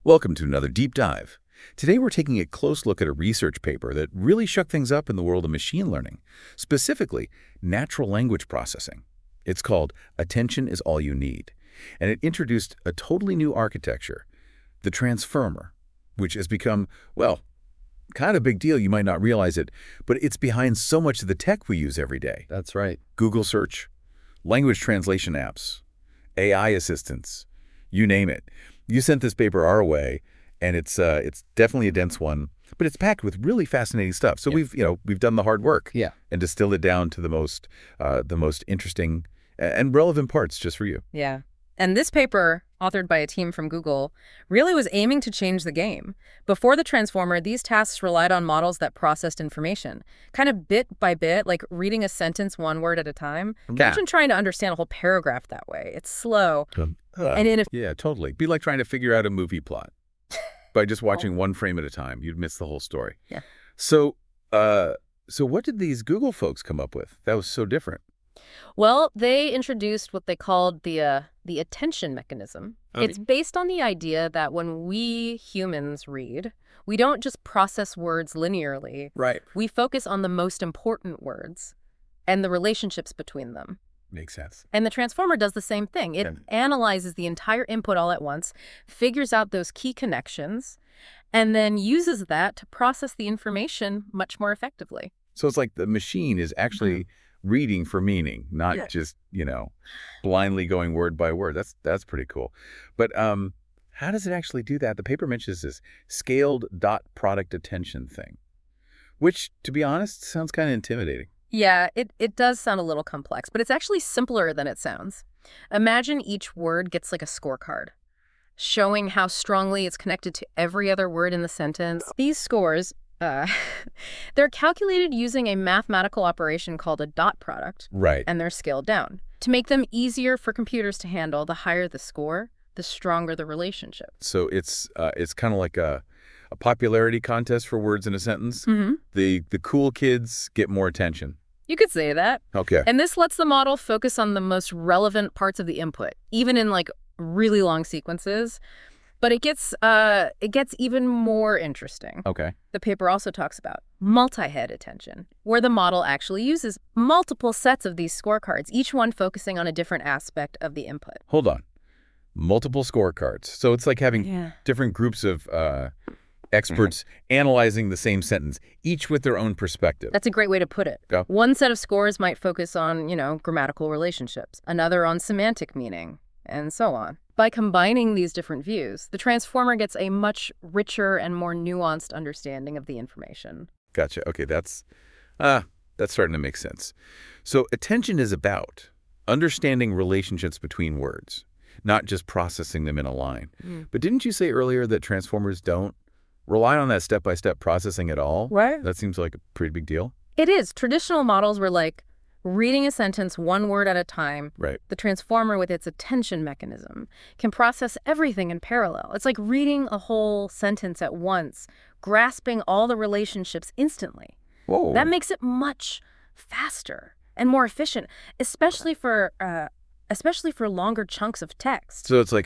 Welcome to another deep dive. Today we're taking a close look at a research paper that really shook things up in the world of machine learning, specifically natural language processing. It's called Attention is All You Need, and it introduced a totally new architecture, the transformer, which has become, well, kind of a big deal. You might not realize it, but it's behind so much of the tech we use every day. That's right. Google search, language translation apps, AI assistants, you name it. You sent this paper our way, and it's definitely a dense one, but it's packed with really fascinating stuff. So we've done the hard work, and distilled it down to the most interesting and relevant parts just for you. Yeah. And this paper, authored by a team from Google, really was aiming to change the game. Before the transformer, these tasks relied on models that processed information, kind of bit by bit, like reading a sentence one word at a time. Imagine trying to understand a whole paragraph that way. It's slow. Yeah, totally. Be like trying to figure out a movie plot by just watching one frame at a time. You'd miss the whole story. Yeah. So what did these Google folks come up with that was so different? Well, they introduced what they called the attention mechanism. It's based on the idea that when we humans read, we don't just process words linearly. Right. We focus on the most important words and the relationships between them. Makes sense. And the transformer does the same thing. It analyzes the entire input all at once, figures out those key connections, and then uses that to process the information much more effectively. So it's like the machine is actually reading for meaning, not just, blindly going word by word. That's pretty cool. But how does it actually do that? The paper mentions this scaled dot product attention thing, which, to be honest, sounds kind of intimidating. Yeah, it does sound a little complex, but it's actually simpler than it sounds. Imagine each word gets like a scorecard, showing how strongly it's connected to every other word in the sentence. These scores, they're calculated using a mathematical operation called a dot product. Right. And they're scaled down. To make them easier for computers to handle, the higher the score, the stronger the relationship. So it's kind of like a popularity contest for words in a sentence. Mm-hmm. The cool kids get more attention. You could say that. Okay. And this lets the model focus on the most relevant parts of the input, even in like really long sequences. But it gets even more interesting. Okay. The paper also talks about multi-head attention, where the model actually uses multiple sets of these scorecards, each one focusing on a different aspect of the input. Hold on. Multiple scorecards. So it's like having different groups of experts analyzing the same sentence, each with their own perspective. That's a great way to put it. Yeah. One set of scores might focus on, grammatical relationships, another on semantic meaning, and so on. By combining these different views, the transformer gets a much richer and more nuanced understanding of the information. Gotcha. Okay, that's starting to make sense. So attention is about understanding relationships between words, not just processing them in a line. But didn't you say earlier that transformers don't rely on that step-by-step processing at all? Right. That seems like a pretty big deal. It is. Traditional models were like reading a sentence one word at a time. Right. The transformer, with its attention mechanism, can process everything in parallel. It's like reading a whole sentence at once, grasping all the relationships instantly. Whoa. That makes it much faster and more efficient, especially for longer chunks of text. So it's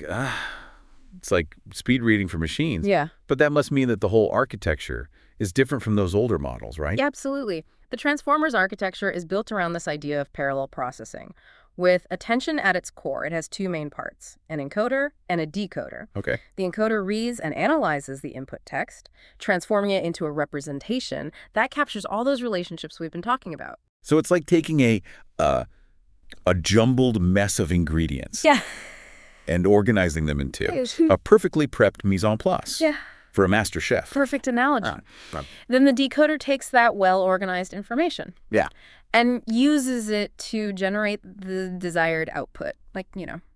like speed reading for machines. Yeah. But that must mean that the whole architecture is different from those older models, right? Yeah, absolutely. The transformer's architecture is built around this idea of parallel processing. With attention at its core, it has two main parts, an encoder and a decoder. Okay. The encoder reads and analyzes the input text, transforming it into a representation that captures all those relationships we've been talking about. So it's like taking a jumbled mess of ingredients. Yeah. And organizing them into a perfectly prepped mise en place. Yeah. For a master chef. Perfect analogy. Then the decoder takes that well-organized information. Yeah. And uses it to generate the desired output, like,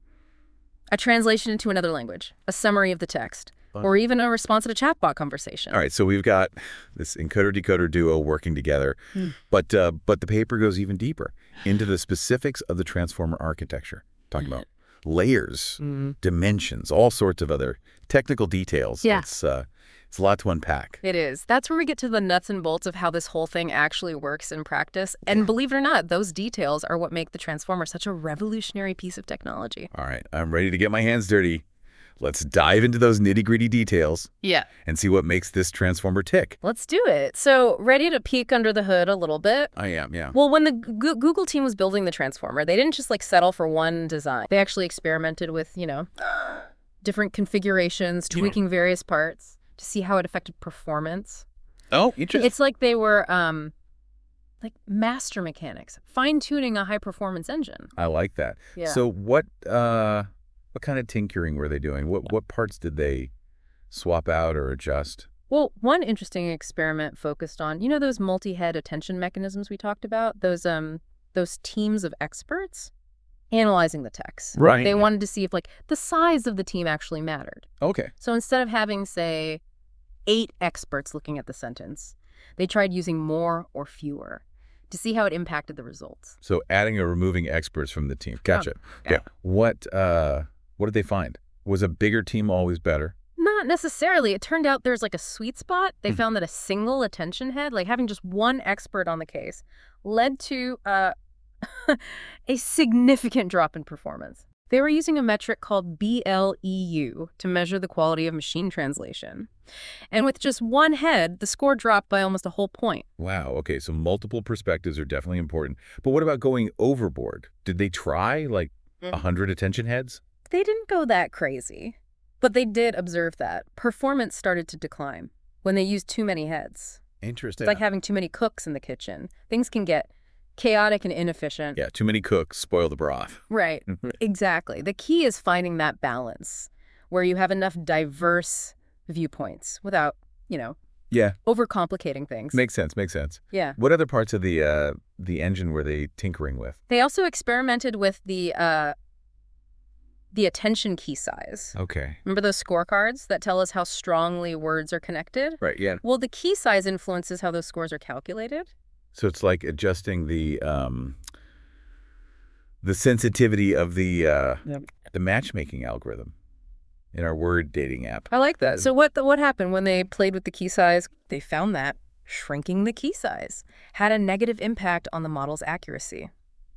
a translation into another language, a summary of the text, or even a response to a chatbot conversation. All right, so we've got this encoder-decoder duo working together, but the paper goes even deeper into the specifics of the transformer architecture, talking about layers, dimensions, all sorts of other technical details. Yeah. It's a lot to unpack. It is. That's where we get to the nuts and bolts of how this whole thing actually works in practice. And believe it or not, those details are what make the transformer such a revolutionary piece of technology. All right, I'm ready to get my hands dirty. Let's dive into those nitty-gritty details Yeah. and see what makes this transformer tick. Let's do it. So, ready to peek under the hood a little bit? I am, yeah. Well, when the Google team was building the transformer, they didn't just settle for one design. They actually experimented with, different configurations, tweaking various parts to see how it affected performance. Oh, interesting. It's like they were master mechanics, fine-tuning a high-performance engine. I like that. Yeah. So what kind of tinkering were they doing? What parts did they swap out or adjust? Well, one interesting experiment focused on, those multi-head attention mechanisms we talked about, those teams of experts analyzing the text. Right. They wanted to see if the size of the team actually mattered. Okay. So instead of having, say, 8 experts looking at the sentence, they tried using more or fewer to see how it impacted the results. So adding or removing experts from the team. Gotcha. Yeah. What did they find? Was a bigger team always better? Not necessarily. It turned out there's a sweet spot. They found that a single attention head, having just one expert on the case, led to a significant drop in performance. They were using a metric called BLEU to measure the quality of machine translation. And with just one head, the score dropped by almost a whole point. Wow. Okay. So multiple perspectives are definitely important. But what about going overboard? Did they try 100 attention heads? They didn't go that crazy. But they did observe that performance started to decline when they used too many heads. Interesting. It's like having too many cooks in the kitchen. Things can get chaotic and inefficient. Yeah. Too many cooks spoil the broth. Right. Exactly. The key is finding that balance where you have enough diverse viewpoints without, Yeah. overcomplicating things. Makes sense. Yeah. What other parts of the engine were they tinkering with? They also experimented with the attention key size. Okay. Remember those scorecards that tell us how strongly words are connected? Right. Yeah. Well, the key size influences how those scores are calculated. So it's like adjusting the sensitivity of the matchmaking algorithm in our word dating app. I like that. So what happened when they played with the key size? They found that shrinking the key size had a negative impact on the model's accuracy.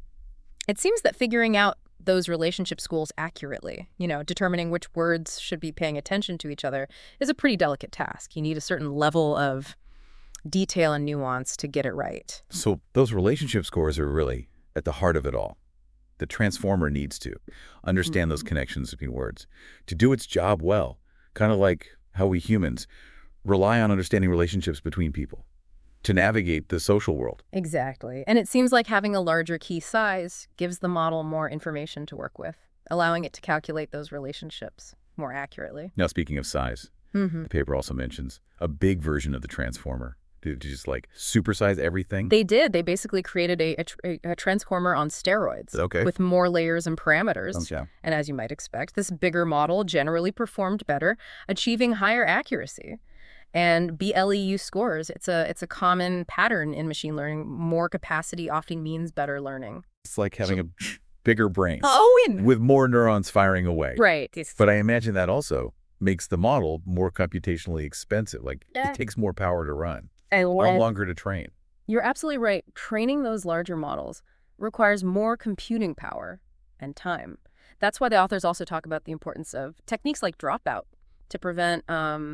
It seems that figuring out those relationship schools accurately, determining which words should be paying attention to each other, is a pretty delicate task. You need a certain level of detail and nuance to get it right. So those relationship scores are really at the heart of it all. The transformer needs to understand those connections between words to do its job well, kind of like how we humans rely on understanding relationships between people to navigate the social world. Exactly. And it seems like having a larger key size gives the model more information to work with, allowing it to calculate those relationships more accurately. Now, speaking of size, the paper also mentions a big version of the transformer. To just supersize everything? They did. They basically created a transformer on steroids. Okay. With more layers and parameters. Okay. And as you might expect, this bigger model generally performed better, achieving higher accuracy. And BLEU scores, it's a common pattern in machine learning. More capacity often means better learning. It's like having a bigger brain and with more neurons firing away. right. But I imagine that also makes the model more computationally expensive. It takes more power to run. And Or longer to train. You're absolutely right. Training those larger models requires more computing power and time. That's why the authors also talk about the importance of techniques like dropout to prevent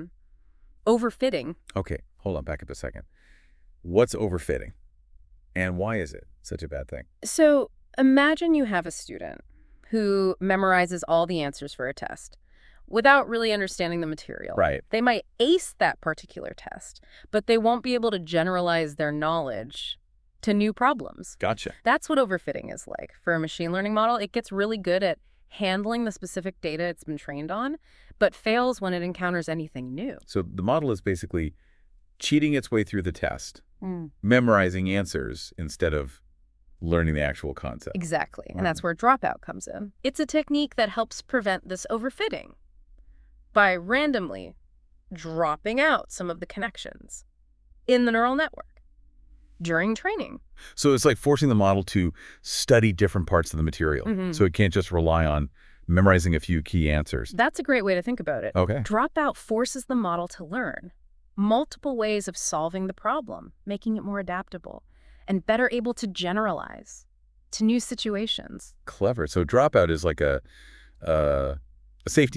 overfitting. Okay, hold on, back up a second. What's overfitting? And why is it such a bad thing? So imagine you have a student who memorizes all the answers for a test without really understanding the material. Right. They might ace that particular test, but they won't be able to generalize their knowledge to new problems. Gotcha. That's what overfitting is like. For a machine learning model, it gets really good at handling the specific data it's been trained on, but fails when it encounters anything new. So the model is basically cheating its way through the test, memorizing answers instead of learning the actual concept. Exactly. And that's where dropout comes in. It's a technique that helps prevent this overfitting by randomly dropping out some of the connections in the neural network during training. So it's like forcing the model to study different parts of the material. So it can't just rely on memorizing a few key answers. That's a great way to think about it. Okay. Dropout forces the model to learn multiple ways of solving the problem, making it more adaptable and better able to generalize to new situations. Clever. So dropout is like a safety net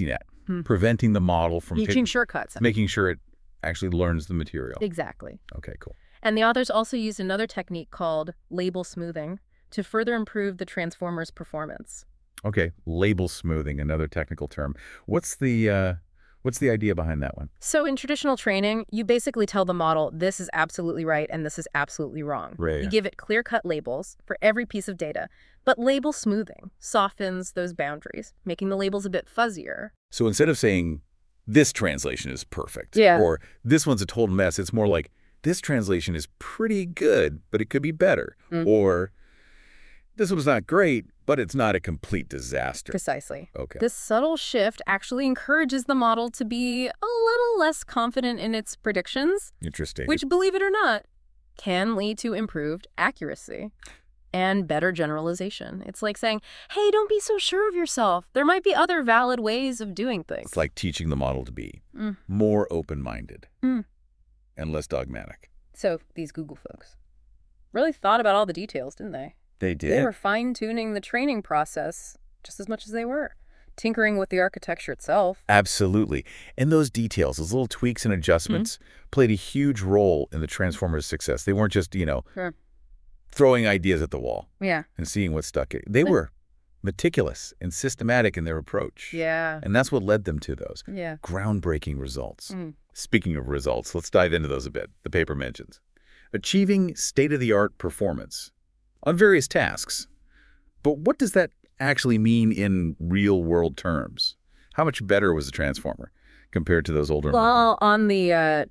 preventing the model from Teaching shortcuts. making sure it actually learns the material. Exactly. Okay, cool. And the authors also used another technique called label smoothing to further improve the transformer's performance. Okay, label smoothing, another technical term. What's the idea behind that one? So in traditional training, you basically tell the model this is absolutely right and this is absolutely wrong. Right. You give it clear-cut labels for every piece of data. But label smoothing softens those boundaries, making the labels a bit fuzzier. So instead of saying this translation is perfect or this one's a total mess, it's more like this translation is pretty good, but it could be better. Or this one's not great, but it's not a complete disaster. Precisely. Okay. This subtle shift actually encourages the model to be a little less confident in its predictions. Interesting. Which, believe it or not, can lead to improved accuracy and better generalization. It's like saying, hey, don't be so sure of yourself. There might be other valid ways of doing things. It's like teaching the model to be more open-minded and less dogmatic. So these Google folks really thought about all the details, didn't they? They did. They were fine-tuning the training process just as much as they were tinkering with the architecture itself. Absolutely. And those details, those little tweaks and adjustments played a huge role in the Transformers' success. They weren't just, throwing ideas at the wall and seeing what stuck. They were meticulous and systematic in their approach. Yeah. And that's what led them to those groundbreaking results. Speaking of results, let's dive into those a bit. The paper mentions achieving state-of-the-art performance on various tasks. But what does that actually mean in real-world terms? How much better was the Transformer compared to those older? Well, on the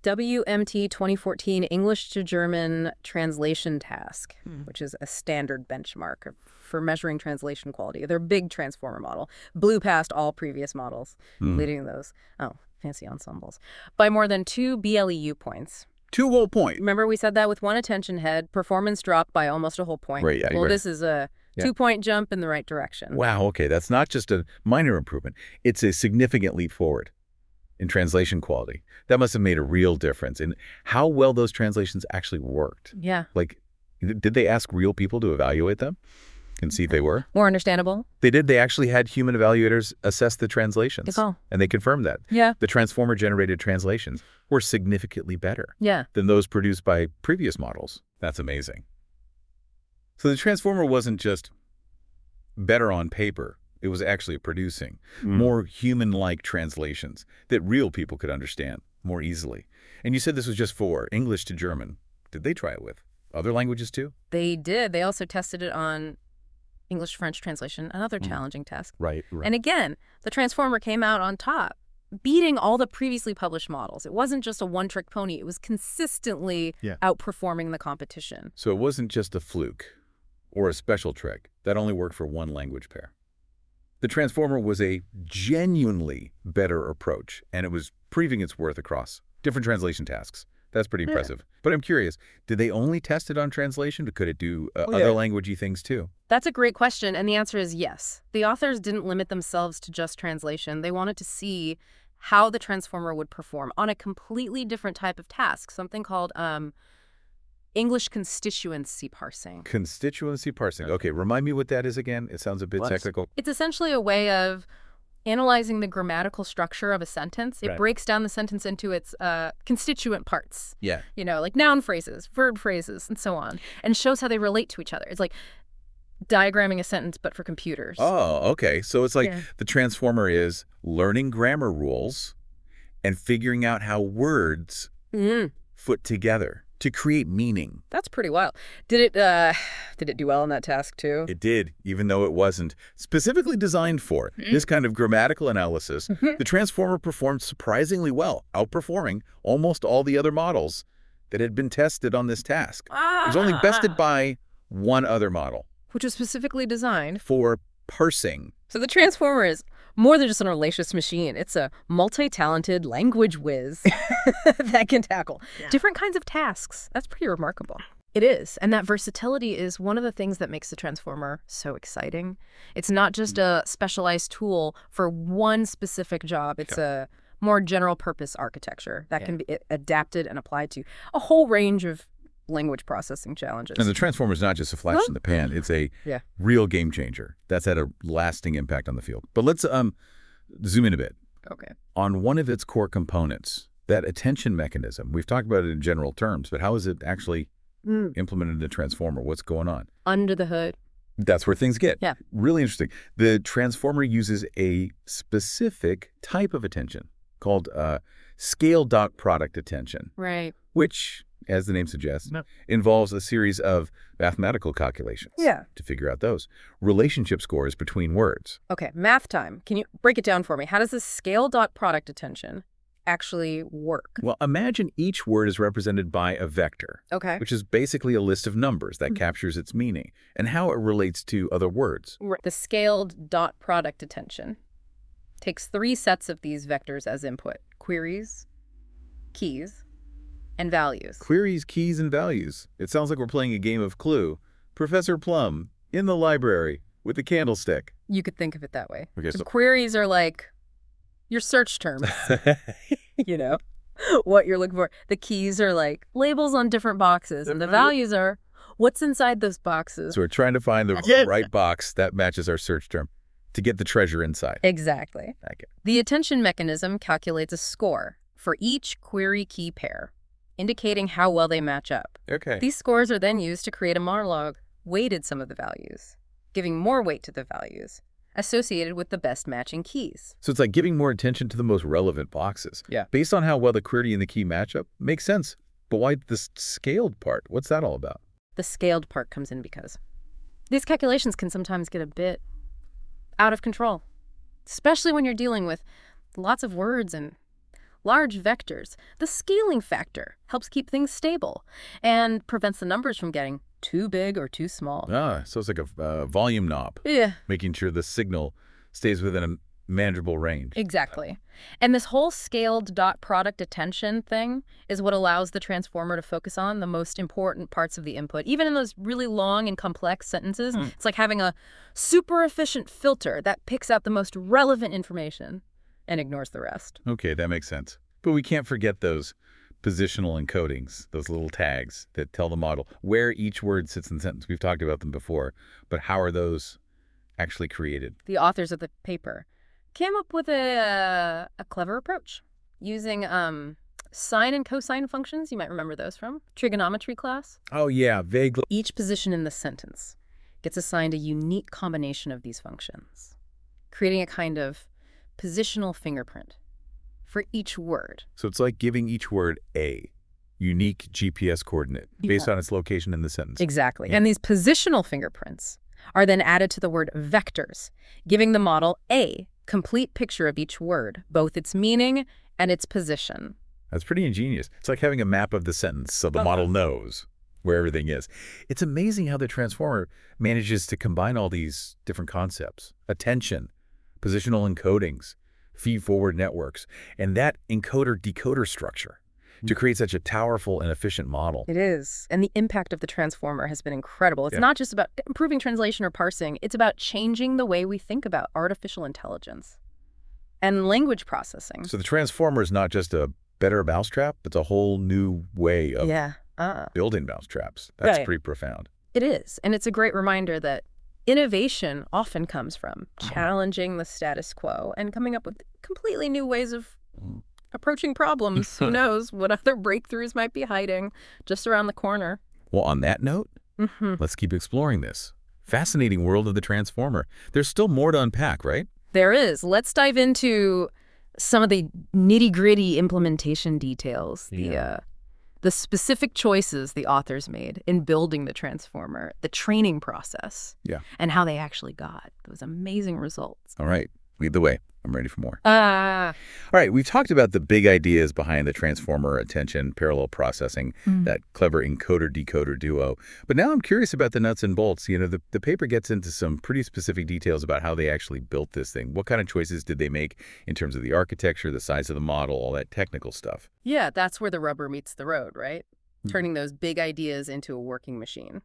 WMT 2014 English to German translation task, which is a standard benchmark for measuring translation quality. Their big Transformer model blew past all previous models, leading those, fancy ensembles, by more than 2 BLEU points. 2 whole points. Remember we said that with one attention head, performance dropped by almost a whole point. Right, yeah, well, this is a 2-point jump in the right direction. Wow, okay, that's not just a minor improvement. It's a significant leap forward in translation quality. That must have made a real difference in how well those translations actually worked. Yeah. Like, did they ask real people to evaluate them and see if they were? More understandable? They did. They actually had human evaluators assess the translations. Good call. And they confirmed that. Yeah. The Transformer-generated translations were significantly better than those produced by previous models. That's amazing. So the Transformer wasn't just better on paper. It was actually producing more human-like translations that real people could understand more easily. And you said this was just for English to German. Did they try it with other languages too? They did. They also tested it on English-French translation, another challenging task. Right. And again, the Transformer came out on top, beating all the previously published models. It wasn't just a one-trick pony. It was consistently outperforming the competition. So it wasn't just a fluke or a special trick that only worked for one language pair. The Transformer was a genuinely better approach, and it was proving its worth across different translation tasks. That's pretty impressive. But I'm curious, did they only test it on translation, or could it do other languagey things too? That's a great question, and the answer is yes. The authors didn't limit themselves to just translation. They wanted to see how the Transformer would perform on a completely different type of task, something called English constituency parsing. Constituency parsing. Okay, remind me what that is again. It sounds a bit technical. It's essentially a way of analyzing the grammatical structure of a sentence. It breaks down the sentence into its constituent parts. Yeah. Like noun phrases, verb phrases, and so on, and shows how they relate to each other. It's like diagramming a sentence, but for computers. Oh, okay. So it's like the Transformer is learning grammar rules and figuring out how words foot together to create meaning. That's pretty wild. Did it do well on that task too? It did, even though it wasn't specifically designed for this kind of grammatical analysis. The Transformer performed surprisingly well, outperforming almost all the other models that had been tested on this task. It was only bested by one other model. Which was specifically designed for parsing. So the Transformer is more than just an hellacious machine. It's a multi-talented language whiz that can tackle different kinds of tasks. That's pretty remarkable. It is. And that versatility is one of the things that makes the Transformer so exciting. It's not just a specialized tool for one specific job. It's a more general purpose architecture that can be adapted and applied to a whole range of language processing challenges. And the Transformer is not just a flash in the pan. It's a real game changer that's had a lasting impact on the field. But let's zoom in a bit. Okay. on one of its core components, that attention mechanism. We've talked about it in general terms, but how is it actually implemented in the transformer? What's going on? Under the hood. That's where things get Yeah. really interesting. The transformer uses a specific type of attention called scale dot product attention, Right. which, as the name suggests, involves a series of mathematical calculations to figure out those relationship scores between words. Okay, math time. Can you break it down for me? How does this scale dot product attention actually work? Well, imagine each word is represented by a vector, Okay. which is basically a list of numbers that captures its meaning and how it relates to other words. The scaled dot product attention takes 3 sets of these vectors as input: queries, keys, and values. Queries, keys, and values. It sounds like we're playing a game of Clue. Professor Plum, in the library, with the candlestick. You could think of it that way. Okay, The so queries are like your search terms, you know, what you're looking for. The keys are like labels on different boxes, and the values are what's inside those boxes. So we're trying to find the right box that matches our search term to get the treasure inside. Exactly. Okay. The attention mechanism calculates a score for each query key pair, indicating how well they match up. Okay. These scores are then used to create a monologue, weighted some of the values, giving more weight to the values associated with the best matching keys. So it's like giving more attention to the most relevant boxes. Yeah. Based on how well the query and the key match up, makes sense. But why this scaled part? What's that all about? The scaled part comes in because these calculations can sometimes get a bit out of control, especially when you're dealing with lots of words and large vectors. The scaling factor helps keep things stable and prevents the numbers from getting too big or too small. So it's like a volume knob, Yeah, making sure the signal stays within a manageable range. exactly. And this whole scaled dot product attention thing is what allows the transformer to focus on the most important parts of the input. Even in those really long and complex sentences, it's like having a super efficient filter that picks out the most relevant information and ignores the rest. Okay, that makes sense. But we can't forget those positional encodings, those little tags that tell the model where each word sits in the sentence. We've talked about them before, but how are those actually created? The authors of the paper came up with a clever approach using sine and cosine functions. You might remember those from trigonometry class. Oh yeah, vaguely. Each position in the sentence gets assigned a unique combination of these functions, creating a kind of positional fingerprint for each word. So it's like giving each word a unique GPS coordinate based Yeah. on its location in the sentence. Exactly. Yeah. And these positional fingerprints are then added to the word vectors, giving the model a complete picture of each word, both its meaning and its position. That's pretty ingenious. It's like having a map of the sentence so the model knows where everything is. It's amazing how the transformer manages to combine all these different concepts: attention, positional encodings, feed-forward networks, and that encoder-decoder structure to create such a powerful and efficient model. It is. And the impact of the transformer has been incredible. It's Yeah. not just about improving translation or parsing. It's about changing the way we think about artificial intelligence and language processing. So the transformer is not just a better mousetrap, it's a whole new way of building mousetraps. That's Right. pretty profound. It is. And it's a great reminder that innovation often comes from challenging the status quo and coming up with completely new ways of approaching problems. Who knows what other breakthroughs might be hiding just around the corner. Well, on that note, let's keep exploring this fascinating world of the transformer. There's still more to unpack, right? There is. Let's dive into some of the nitty-gritty implementation details, the specific choices the authors made in building the transformer, the training process, and how they actually got those amazing results. All right, lead the way. I'm ready for more. Ah, All right, we've talked about the big ideas behind the transformer attention, parallel processing, that clever encoder-decoder duo. But now I'm curious about the nuts and bolts. You know, the paper gets into some pretty specific details about how they actually built this thing. What kind of choices did they make in terms of the architecture, the size of the model, all that technical stuff? yeah, that's where the rubber meets the road, right? Turning those big ideas into a working machine.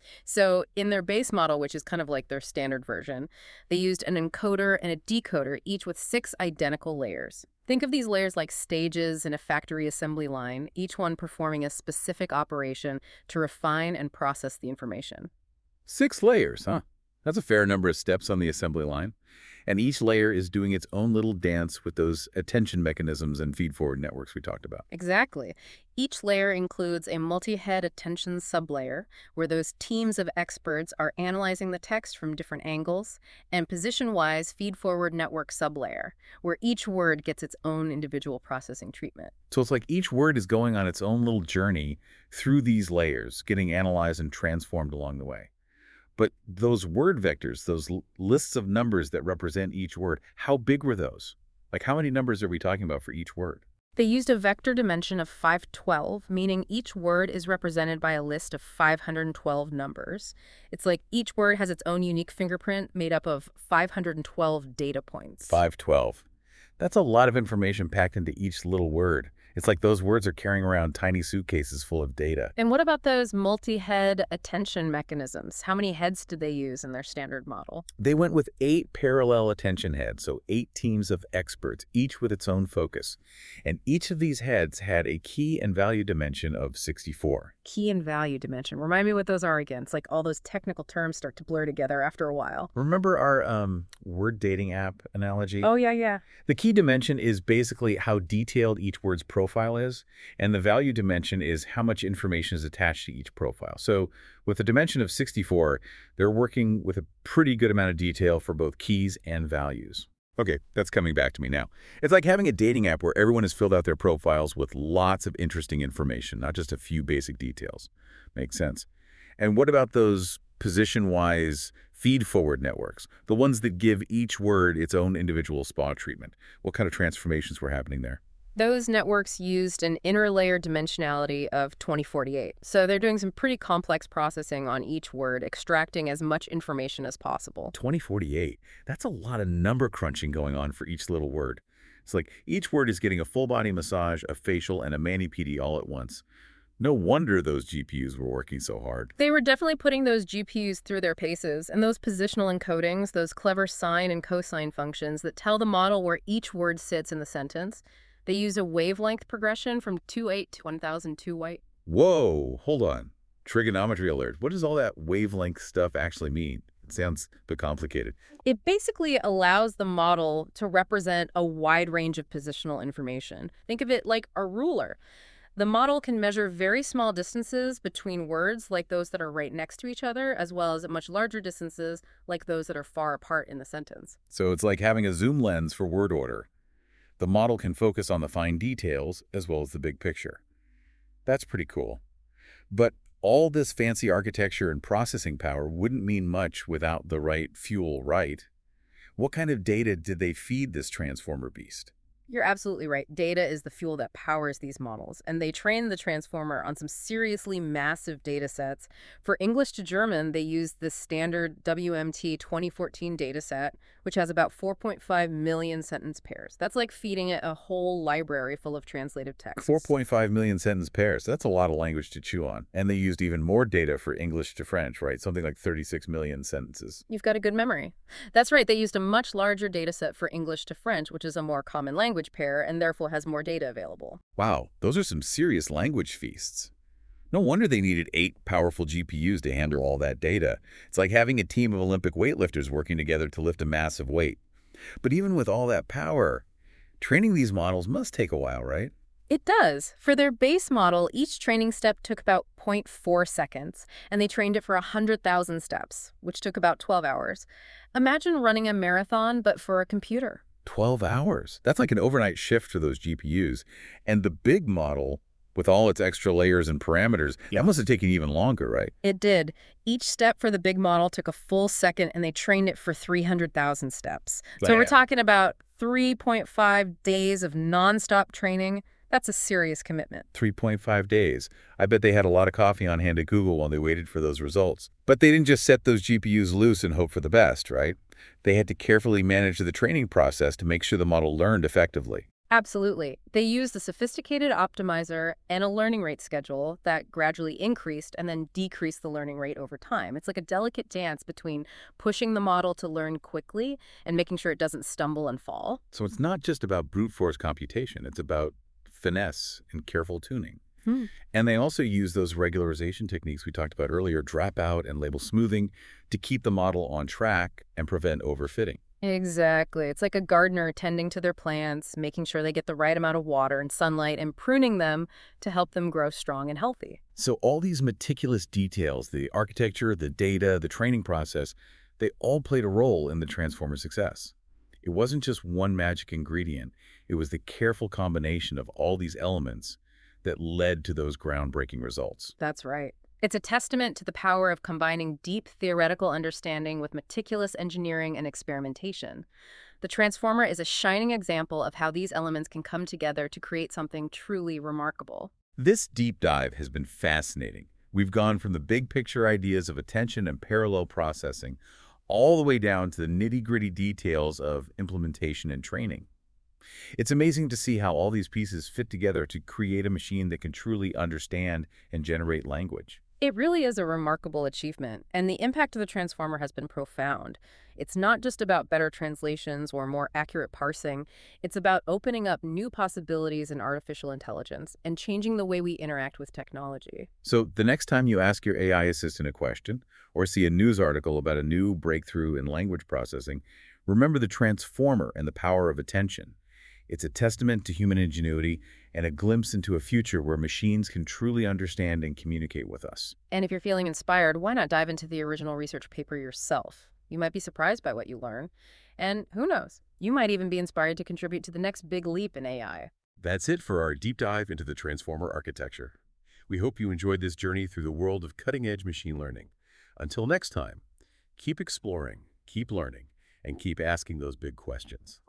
So in their base model, which is kind of like their standard version, they used an encoder and a decoder, each with 6 identical layers. Think of these layers like stages in a factory assembly line, each one performing a specific operation to refine and process the information. 6 layers, huh? That's a fair number of steps on the assembly line. And each layer is doing its own little dance with those attention mechanisms and feed-forward networks we talked about. Exactly. Each layer includes a multi-head attention sublayer, where those teams of experts are analyzing the text from different angles, and position-wise feed-forward network sublayer, where each word gets its own individual processing treatment. So it's like each word is going on its own little journey through these layers, getting analyzed and transformed along the way. But those word vectors, those lists of numbers that represent each word, how big were those? Like how many numbers are we talking about for each word? They used a vector dimension of 512, meaning each word is represented by a list of 512 numbers. It's like each word has its own unique fingerprint made up of 512 data points. 512. That's a lot of information packed into each little word. It's like those words are carrying around tiny suitcases full of data. And what about those multi-head attention mechanisms? How many heads did they use in their standard model? They went with 8 parallel attention heads, so 8 teams of experts, each with its own focus. And each of these heads had a key and value dimension of 64. Key and value dimension. Remind me what those are again. It's like all those technical terms start to blur together after a while. Remember our word dating app analogy? Oh, yeah. The key dimension is basically how detailed each word's profile is, and the value dimension is how much information is attached to each profile. So with a dimension of 64, they're working with a pretty good amount of detail for both keys and values. Okay, that's coming back to me now. It's like having a dating app where everyone has filled out their profiles with lots of interesting information, not just a few basic details. Makes sense. And what about those position-wise feed-forward networks, the ones that give each word its own individual spa treatment? What kind of transformations were happening there? Those networks used an inner layer dimensionality of 2048. So they're doing some pretty complex processing on each word, extracting as much information as possible. 2048. That's a lot of number crunching going on for each little word. It's like each word is getting a full-body massage, a facial, and a mani-pedi all at once. No wonder those GPUs were working so hard. They were definitely putting those GPUs through their paces, and those positional encodings, those clever sine and cosine functions that tell the model where each word sits in the sentence. They used a wavelength progression from 28 to 1002 white. Whoa, hold on. Trigonometry alert. What does all that wavelength stuff actually mean? It sounds a bit complicated. It basically allows the model to represent a wide range of positional information. Think of it like a ruler. The model can measure very small distances between words, like those that are right next to each other, as well as much larger distances, like those that are far apart in the sentence. So it's like having a zoom lens for word order. The model can focus on the fine details as well as the big picture. That's pretty cool. But all this fancy architecture and processing power wouldn't mean much without the right fuel, right? What kind of data did they feed this transformer beast? You're absolutely right. Data is the fuel that powers these models, and they train the transformer on some seriously massive data sets. For English to German, they used the standard WMT 2014 dataset, which has about 4.5 million sentence pairs. That's like feeding it a whole library full of translative text. 4.5 million sentence pairs. That's a lot of language to chew on. And they used even more data for English to French, right? Something like 36 million sentences. You've got a good memory. That's right. They used a much larger dataset for English to French, which is a more common language pair and therefore has more data available. Wow, those are some serious language feasts. No wonder they needed 8 powerful GPUs to handle all that data. It's like having a team of Olympic weightlifters working together to lift a massive weight. But even with all that power, training these models must take a while, right? It does. For their base model, each training step took about 0.4 seconds, and they trained it for 100,000 steps, which took about 12 hours. Imagine running a marathon, but for a computer. 12 hours. That's like an overnight shift for those GPUs. And the big model, with all its extra layers and parameters, that must have taken even longer, right? It did. Each step for the big model took a full second, and they trained it for 300,000 steps. So we're talking about 3.5 days of nonstop training. That's a serious commitment. 3.5 days. I bet they had a lot of coffee on hand at Google while they waited for those results. But they didn't just set those GPUs loose and hope for the best, right? They had to carefully manage the training process to make sure the model learned effectively. Absolutely. They used a sophisticated optimizer and a learning rate schedule that gradually increased and then decreased the learning rate over time. It's like a delicate dance between pushing the model to learn quickly and making sure it doesn't stumble and fall. So it's not just about brute force computation. It's about finesse and careful tuning. Hmm. And they also use those regularization techniques we talked about earlier, drop out and label smoothing, to keep the model on track and prevent overfitting. Exactly. It's like a gardener tending to their plants, making sure they get the right amount of water and sunlight, and pruning them to help them grow strong and healthy. So all these meticulous details, the architecture, the data, the training process, they all played a role in the Transformer success. It wasn't just one magic ingredient. It was the careful combination of all these elements that led to those groundbreaking results. That's right. It's a testament to the power of combining deep theoretical understanding with meticulous engineering and experimentation. The Transformer is a shining example of how these elements can come together to create something truly remarkable. This deep dive has been fascinating. We've gone from the big picture ideas of attention and parallel processing all the way down to the nitty-gritty details of implementation and training. It's amazing to see how all these pieces fit together to create a machine that can truly understand and generate language. It really is a remarkable achievement, and the impact of the Transformer has been profound. It's not just about better translations or more accurate parsing. It's about opening up new possibilities in artificial intelligence and changing the way we interact with technology. So the next time you ask your AI assistant a question or see a news article about a new breakthrough in language processing, remember the Transformer and the power of attention. It's a testament to human ingenuity and a glimpse into a future where machines can truly understand and communicate with us. And if you're feeling inspired, why not dive into the original research paper yourself? You might be surprised by what you learn. And who knows, you might even be inspired to contribute to the next big leap in AI. That's it for our deep dive into the Transformer architecture. We hope you enjoyed this journey through the world of cutting-edge machine learning. Until next time, keep exploring, keep learning, and keep asking those big questions.